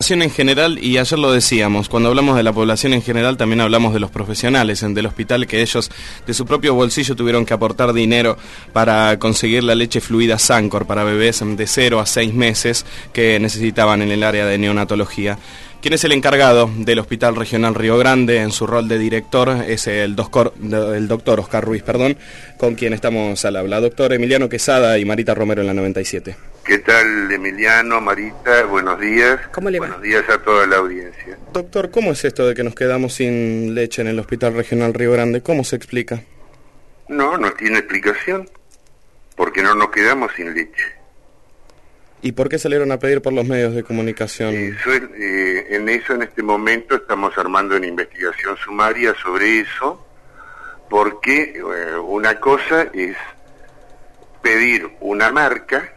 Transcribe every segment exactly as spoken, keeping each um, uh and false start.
población en general, y ayer lo decíamos, cuando hablamos de la población en general también hablamos de los profesionales del hospital, que ellos de su propio bolsillo tuvieron que aportar dinero para conseguir la leche fluida Sancor para bebés de cero a seis meses que necesitaban en el área de neonatología. ¿Quién es el encargado del Hospital Regional Río Grande en su rol de director? Es el doctor, el doctor Oscar Ruiz, perdón, con quien estamos al habla. Doctor Emiliano Quesada y Marita Romero en la noventa y siete. ¿Qué tal, Emiliano, Marita? Buenos días. ¿Cómo le va? Buenos días a toda la audiencia. Doctor, ¿cómo es esto de que nos quedamos sin leche en el Hospital Regional Río Grande? ¿Cómo se explica? No, no tiene explicación, porque no nos quedamos sin leche. ¿Y por qué salieron a pedir por los medios de comunicación? Eso, eh, en eso en este momento estamos armando una investigación sumaria sobre eso, porque eh, una cosa es pedir una marca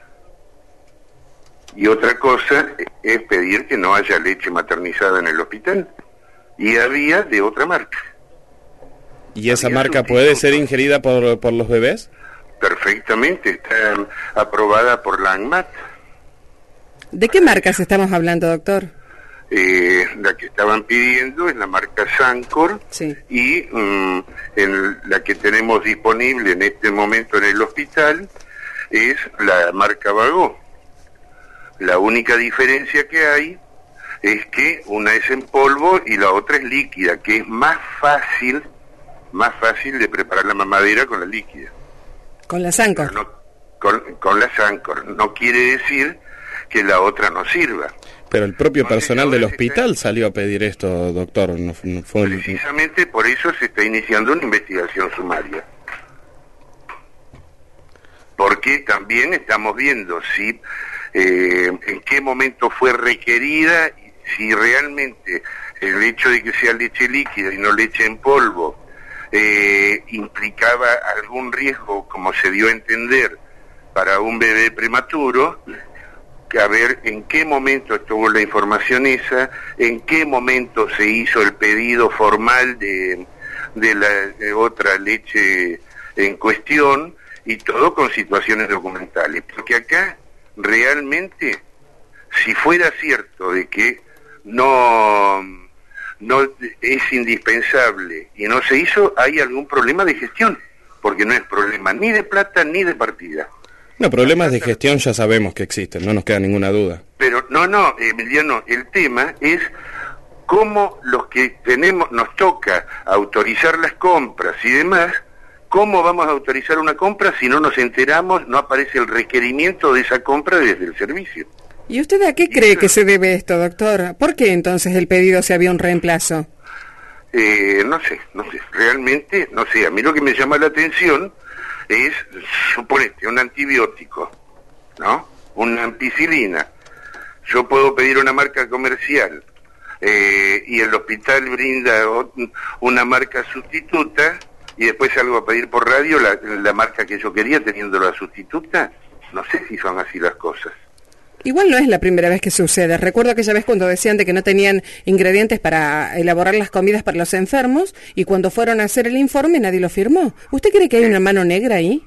y otra cosa es pedir que no haya leche maternizada en el hospital, y había de otra marca. ¿Y esa Había marca sustituto. puede ser ingerida por, por los bebés? Perfectamente, está aprobada por la ANMAT. ¿De qué marcas estamos hablando, doctor? Eh, la que estaban pidiendo es la marca Sancor, Sí. y um, en la que tenemos disponible en este momento en el hospital es la marca Bagó. La única diferencia que hay es que una es en polvo y la otra es líquida, que es más fácil, más fácil de preparar la mamadera con la líquida. Con la Sancor. No, con, con la Sancor. No quiere decir que la otra no sirva. Pero el propio Entonces, personal del ahora se hospital está- salió a pedir esto, doctor. No, no fue el- Precisamente por eso se está iniciando una investigación sumaria. Porque también estamos viendo si eh, en qué momento fue requerida, y si realmente el hecho de que sea leche líquida y no leche en polvo eh, implicaba algún riesgo, como se dio a entender, para un bebé prematuro. Que a ver en qué momento estuvo la información esa, en qué momento se hizo el pedido formal de, de la de otra leche en cuestión, y todo con situaciones documentales. Porque acá realmente, si fuera cierto de que no, no es indispensable y no se hizo, hay algún problema de gestión, porque no es problema ni de plata ni de partida. No, problemas de gestión ya sabemos que existen, no nos queda ninguna duda. Pero no, no, Emiliano, el tema es cómo los que tenemos, nos toca autorizar las compras y demás, cómo vamos a autorizar una compra si no nos enteramos, no aparece el requerimiento de esa compra desde el servicio. ¿Y usted a qué cree que se debe esto, doctor? ¿Por qué entonces el pedido si había un reemplazo? Eh, no sé, no sé, realmente, no sé, a mí lo que me llama la atención es, suponete, un antibiótico, ¿no? Una ampicilina. Yo puedo pedir una marca comercial eh, y el hospital brinda o- una marca sustituta, y después salgo a pedir por radio la, la marca que yo quería teniendo la sustituta. No sé si son así las cosas. Igual no es la primera vez que sucede. Recuerdo aquella vez cuando decían de que no tenían ingredientes para elaborar las comidas para los enfermos, y cuando fueron a hacer el informe nadie lo firmó. ¿Usted cree que hay una mano negra ahí?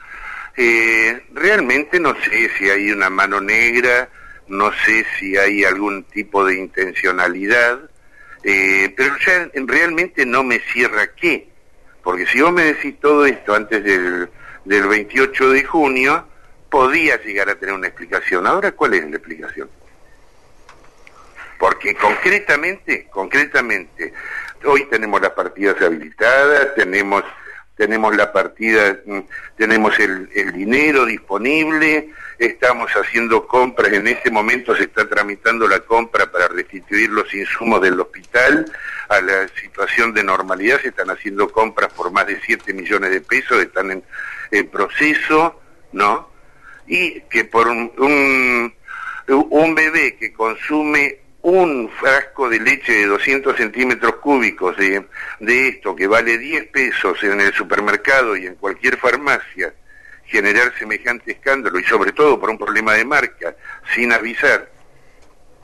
Eh, realmente no sé si hay una mano negra, no sé si hay algún tipo de intencionalidad, eh, pero ya realmente no me cierra qué, porque si vos me decís todo esto antes del, del veintiocho de junio, podía llegar a tener una explicación. Ahora, ¿cuál es la explicación? Porque concretamente, concretamente, hoy tenemos las partidas habilitadas, tenemos tenemos la partida, tenemos el, el dinero disponible, estamos haciendo compras, en este momento se está tramitando la compra para restituir los insumos del hospital a la situación de normalidad, se están haciendo compras por más de siete millones de pesos, están en, en proceso, ¿no? Y que por un, un, un bebé que consume un frasco de leche de doscientos centímetros cúbicos de, de esto, que vale diez pesos en el supermercado y en cualquier farmacia, generar semejante escándalo, y sobre todo por un problema de marca, sin avisar.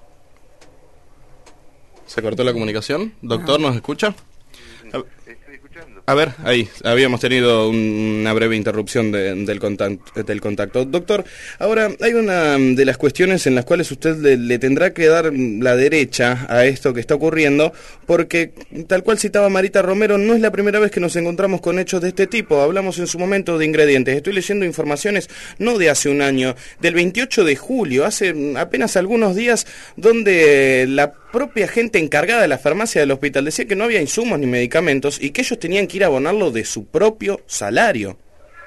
¿Se cortó la comunicación? Doctor, ¿nos escucha? Estoy escuchando. A ver, ahí, habíamos tenido un, una breve interrupción de, del, contacto, del contacto. Doctor, ahora hay una de las cuestiones en las cuales usted le, le tendrá que dar la derecha a esto que está ocurriendo, porque tal cual citaba Marita Romero, no es la primera vez que nos encontramos con hechos de este tipo. Hablamos en su momento de ingredientes. Estoy leyendo informaciones no de hace un año, del veintiocho de julio, hace apenas algunos días, donde la propia gente encargada de la farmacia del hospital decía que no había insumos ni medicamentos y que ellos tenían que ir a abonarlo de su propio salario.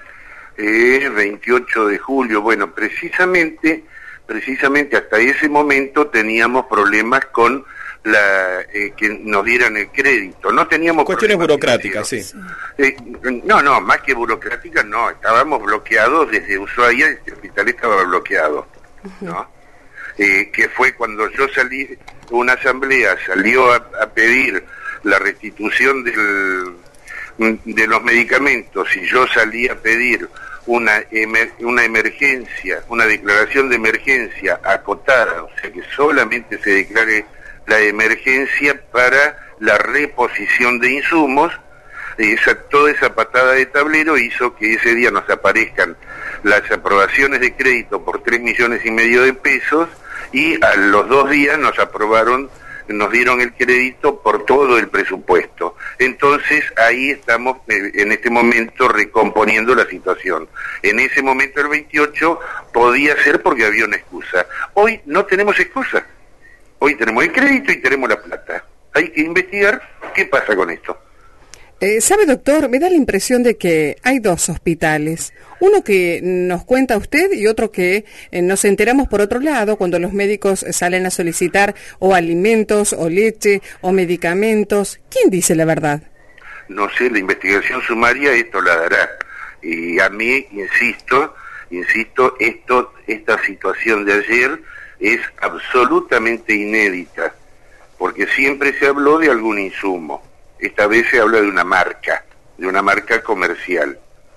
Eh, veintiocho de julio, bueno, precisamente, precisamente hasta ese momento teníamos problemas con la eh, que nos dieran el crédito. No teníamos cuestiones burocráticas, sí. Eh, no, no, más que burocráticas, no. Estábamos bloqueados desde Ushuaia, este hospital estaba bloqueado, ¿no? Eh, que fue cuando yo salí, una asamblea salió a, a pedir la restitución del, de los medicamentos y yo salí a pedir una, emer, una emergencia, una declaración de emergencia acotada, o sea que solamente se declare la emergencia para la reposición de insumos. Esa, toda esa patada de tablero hizo que ese día nos aparezcan las aprobaciones de crédito por tres millones y medio de pesos y a los dos días nos aprobaron, nos dieron el crédito por todo el presupuesto. Entonces ahí estamos eh, en este momento recomponiendo la situación. En ese momento el veintiocho podía ser porque había una excusa. Hoy no tenemos excusa. Hoy tenemos el crédito y tenemos la plata. Hay que investigar qué pasa con esto. Eh, ¿Sabe, doctor? Me da la impresión de que hay dos hospitales. Uno que nos cuenta usted y otro que eh, nos enteramos por otro lado cuando los médicos salen a solicitar o alimentos, o leche, o medicamentos. ¿Quién dice la verdad? No sé, la investigación sumaria esto la dará. Y a mí, insisto, insisto, esto, esta situación de ayer es absolutamente inédita, porque siempre se habló de algún insumo. Esta vez se habla de una marca, de una marca comercial.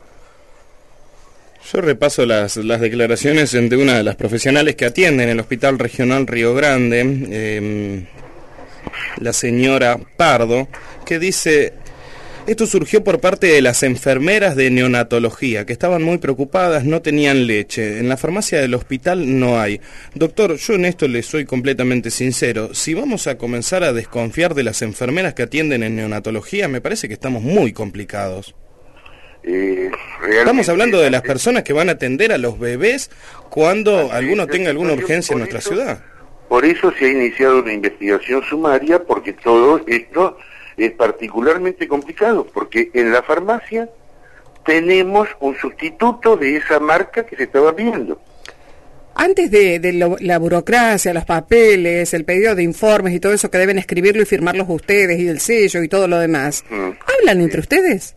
Yo repaso las, las declaraciones de una de las profesionales que atienden en el Hospital Regional Río Grande, eh, la señora Pardo, que dice: esto surgió por parte de las enfermeras de neonatología, que estaban muy preocupadas, no tenían leche. En la farmacia del hospital no hay. Doctor, yo en esto le soy completamente sincero. Si vamos a comenzar a desconfiar de las enfermeras que atienden en neonatología, me parece que estamos muy complicados. Eh, Estamos hablando de las personas que van a atender a los bebés cuando alguno tenga alguna urgencia en nuestra ciudad. Por eso se ha iniciado una investigación sumaria, porque todo esto es particularmente complicado, porque en la farmacia tenemos un sustituto de esa marca que se estaba pidiendo. Antes de, de lo, la burocracia, los papeles, el pedido de informes y todo eso que deben escribirlo y firmarlos ustedes, y el sello y todo lo demás, mm. ¿hablan entre ustedes?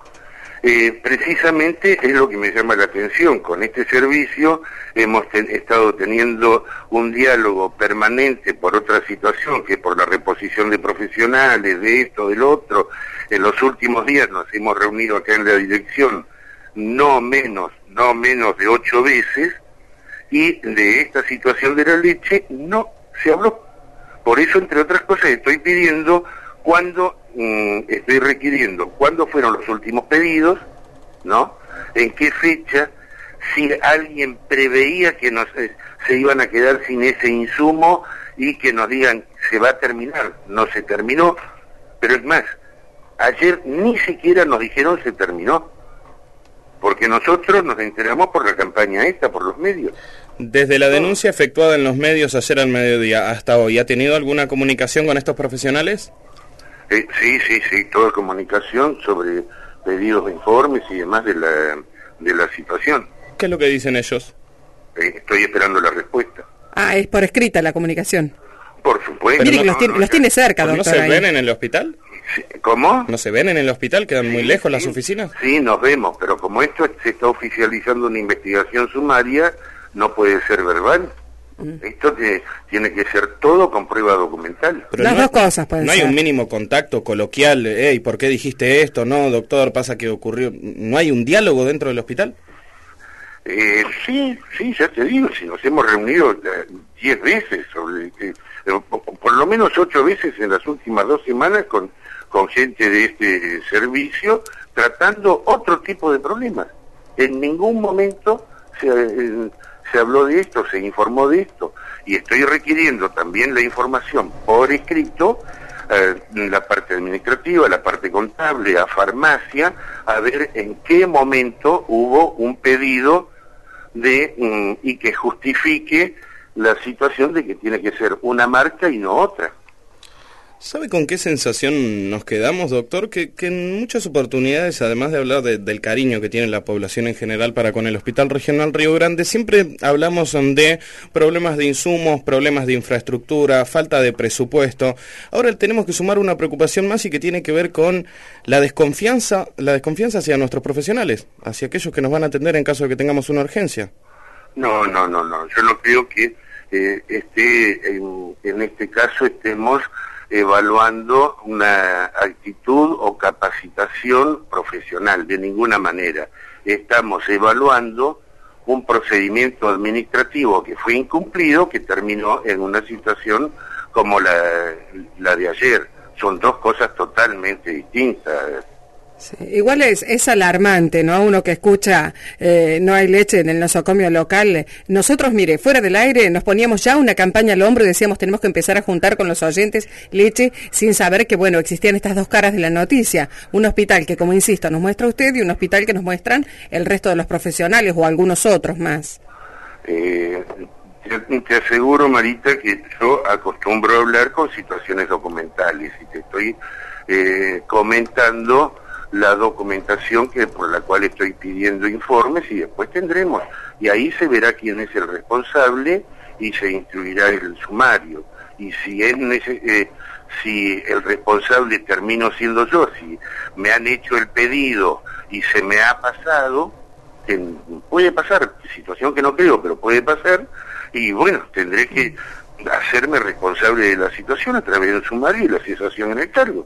Eh, precisamente es lo que me llama la atención. Con este servicio hemos ten, estado teniendo un diálogo permanente por otra situación, que por la reposición de profesionales, de esto, del otro. En los últimos días nos hemos reunido acá en la dirección no menos, no menos de ocho veces, y de esta situación de la leche no se habló. Por eso, entre otras cosas, estoy pidiendo cuándo, mmm, estoy requiriendo cuándo fueron los últimos pedidos, ¿no? En qué fecha, si alguien preveía que nos, eh, se iban a quedar sin ese insumo y que nos digan se va a terminar. No se terminó, pero es más, ayer ni siquiera nos dijeron se terminó, porque nosotros nos enteramos por la campaña esta, por los medios. Desde la denuncia efectuada en los medios ayer al mediodía hasta hoy, ¿ha tenido alguna comunicación con estos profesionales? Eh, sí, sí, sí, toda comunicación sobre pedidos de informes y demás de la, de la situación. ¿Qué es lo que dicen ellos? Eh, estoy esperando la respuesta. Ah, es por escrita la comunicación. Por supuesto. Mire no, que los, no, tiene, no, los tiene cerca, doctor. ¿No se ahí. ven en el hospital? Sí, ¿cómo? ¿No se ven en el hospital? ¿Quedan sí, muy lejos sí, las oficinas? Sí, nos vemos, pero como esto se está oficializando una investigación sumaria, no puede ser verbal. Esto te, tiene que ser todo con prueba documental. Pero Las no, dos cosas pueden No ser. hay un mínimo contacto coloquial, hey, ¿por qué dijiste esto? No, doctor, pasa que ocurrió. ¿No hay un diálogo dentro del hospital? Eh, sí, sí, ya te digo, si nos hemos reunido diez veces, sobre, eh, por lo menos ocho veces en las últimas dos semanas con, con gente de este servicio tratando otro tipo de problemas. En ningún momento se, eh, se habló de esto, se informó de esto, y estoy requiriendo también la información por escrito, eh, la parte administrativa, la parte contable, a farmacia, a ver en qué momento hubo un pedido de um, y que justifique la situación de que tiene que ser una marca y no otra. ¿Sabe con qué sensación nos quedamos, doctor? Que, que en muchas oportunidades, además de hablar de, del cariño que tiene la población en general para con el Hospital Regional Río Grande, siempre hablamos de problemas de insumos, problemas de infraestructura, falta de presupuesto. Ahora tenemos que sumar una preocupación más y que tiene que ver con la desconfianza, la desconfianza hacia nuestros profesionales, hacia aquellos que nos van a atender en caso de que tengamos una urgencia. No, no, no, no. Yo no creo que eh, esté en, en este caso estemos evaluando una actitud o capacitación profesional, de ninguna manera. Estamos evaluando un procedimiento administrativo que fue incumplido, que terminó en una situación como la, la de ayer. Son dos cosas totalmente distintas. Sí, igual es, es alarmante, ¿no? Uno que escucha eh, no hay leche en el nosocomio local. Nosotros, mire, fuera del aire nos poníamos ya una campaña al hombro y decíamos tenemos que empezar a juntar con los oyentes leche, sin saber que, bueno, existían estas dos caras de la noticia. Un hospital que, como insisto, nos muestra usted, y un hospital que nos muestran el resto de los profesionales o algunos otros más. Eh, te, te aseguro, Marita, que yo acostumbro a hablar con situaciones documentales y te estoy eh, comentando la documentación que por la cual estoy pidiendo informes, y después tendremos, y ahí se verá quién es el responsable y se instruirá el sumario, y si es eh, si el responsable termino siendo yo, si me han hecho el pedido y se me ha pasado, que puede pasar, situación que no creo, pero puede pasar, y bueno, tendré que hacerme responsable de la situación a través del sumario y la cesación en el cargo.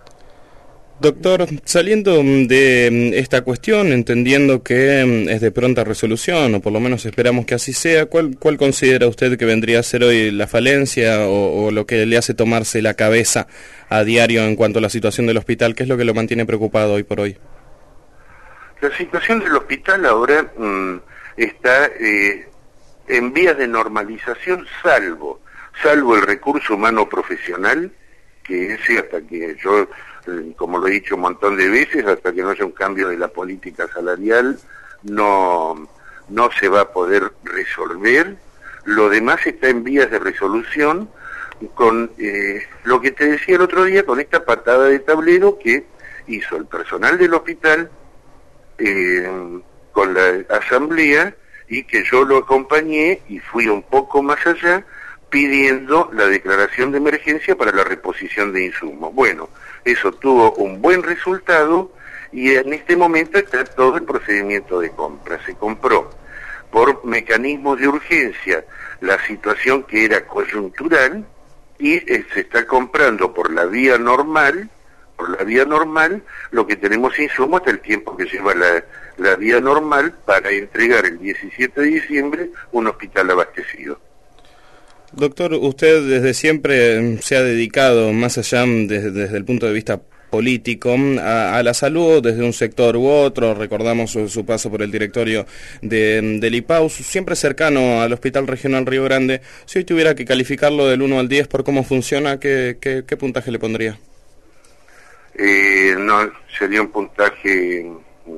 Doctor, saliendo de esta cuestión, entendiendo que es de pronta resolución, o por lo menos esperamos que así sea, ¿cuál, cuál considera usted que vendría a ser hoy la falencia o, o lo que le hace tomarse la cabeza a diario en cuanto a la situación del hospital? ¿Qué es lo que lo mantiene preocupado hoy por hoy? La situación del hospital ahora mmm, está eh, en vías de normalización, salvo, salvo el recurso humano profesional, que ese hasta que yo, como lo he dicho un montón de veces, hasta que no haya un cambio de la política salarial, no, no se va a poder resolver. Lo demás está en vías de resolución con eh, lo que te decía el otro día, con esta patada de tablero que hizo el personal del hospital eh, con la asamblea, y que yo lo acompañé y fui un poco más allá, pidiendo la declaración de emergencia para la reposición de insumos. Bueno, eso tuvo un buen resultado y en este momento está todo el procedimiento de compra. Se compró por mecanismos de urgencia la situación que era coyuntural y eh, se está comprando por la vía normal, por la vía normal, lo que tenemos insumos hasta el tiempo que lleva la, la vía normal para entregar el diecisiete de diciembre un hospital abastecido. Doctor, usted desde siempre se ha dedicado, más allá desde, desde el punto de vista político, a, a la salud desde un sector u otro. Recordamos su, su paso por el directorio de, del I P A U S, siempre cercano al Hospital Regional Río Grande. Si hoy tuviera que calificarlo del uno al diez por cómo funciona, ¿qué, qué, qué puntaje le pondría? Eh, no, sería un puntaje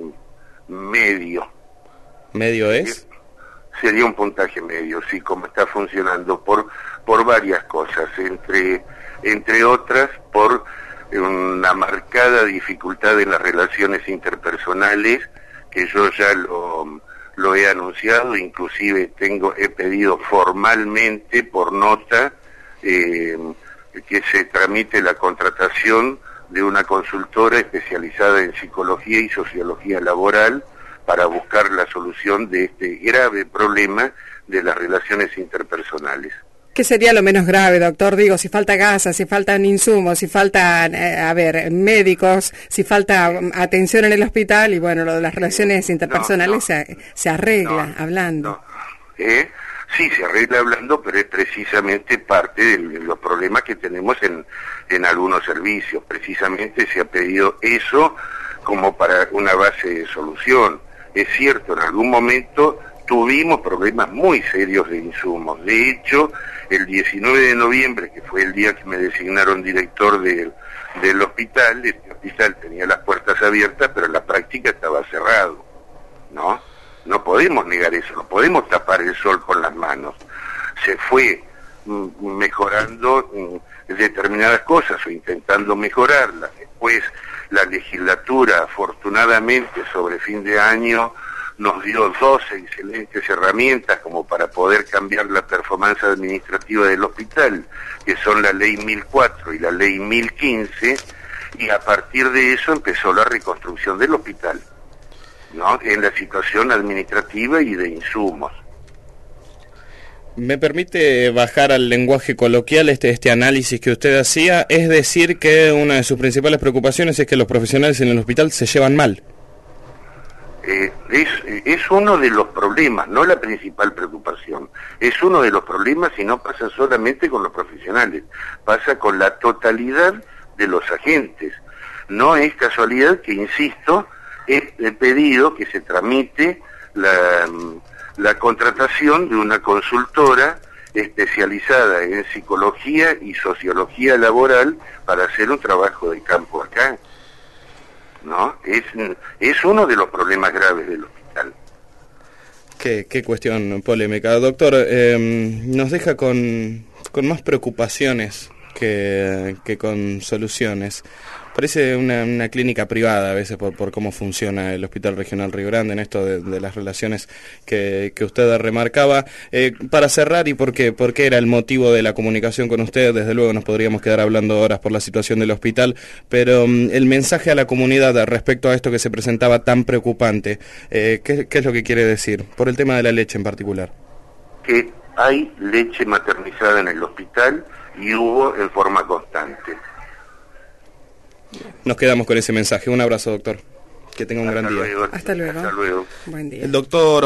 medio. ¿Medio es? Sería un puntaje medio, sí, como está funcionando, por por varias cosas, entre entre otras, por una marcada dificultad en las relaciones interpersonales, que yo ya lo, lo he anunciado, inclusive tengo he pedido formalmente, por nota, eh, que se tramite la contratación de una consultora especializada en psicología y sociología laboral, para buscar la solución de este grave problema de las relaciones interpersonales. ¿Qué sería lo menos grave, doctor? Digo, si falta gasas, si faltan insumos, si faltan, eh, a ver, médicos, si falta atención en el hospital, y bueno, lo de las relaciones interpersonales no, no, se, se arregla, no, hablando. No. ¿Eh? Sí, se arregla hablando, pero es precisamente parte de los problemas que tenemos en, en algunos servicios. Precisamente se ha pedido eso como para una base de solución. Es cierto, en algún momento tuvimos problemas muy serios de insumos. De hecho, el diecinueve de noviembre, que fue el día que me designaron director de, del hospital, este hospital tenía las puertas abiertas, pero en la práctica estaba cerrado, ¿no? No podemos negar eso, no podemos tapar el sol con las manos. Se fue mm, mejorando mm, determinadas cosas o intentando mejorarlas. Después la legislatura, afortunadamente, sobre fin de año, nos dio dos excelentes herramientas como para poder cambiar la performance administrativa del hospital, que son la ley mil cuatro y la ley mil quince, y a partir de eso empezó la reconstrucción del hospital, ¿no? En la situación administrativa y de insumos. ¿Me permite bajar al lenguaje coloquial este, este análisis que usted hacía? Es decir, que una de sus principales preocupaciones es que los profesionales en el hospital se llevan mal. Eh, es, es uno de los problemas, no la principal preocupación. Es uno de los problemas y no pasa solamente con los profesionales, pasa con la totalidad de los agentes. No es casualidad que, insisto, he, he pedido que se tramite la, la contratación de una consultora especializada en psicología y sociología laboral para hacer un trabajo de campo acá. ¿No? Es, es uno de los problemas graves del hospital. Qué, qué cuestión polémica. Doctor, eh, nos deja con, con más preocupaciones que, que con soluciones. Parece una, una clínica privada a veces por, por cómo funciona el Hospital Regional Río Grande en esto de, de las relaciones que, que usted remarcaba. Eh, para cerrar, y porque, porque era el motivo de la comunicación con usted, desde luego nos podríamos quedar hablando horas por la situación del hospital, pero um, el mensaje a la comunidad respecto a esto que se presentaba tan preocupante, eh, ¿qué, ¿qué es lo que quiere decir? Por el tema de la leche en particular. Que hay leche maternizada en el hospital y hubo en forma constante. Nos quedamos con ese mensaje. Un abrazo, doctor. Que tenga un Hasta gran día. Luego. Hasta luego. Hasta luego. Buen día. El doctor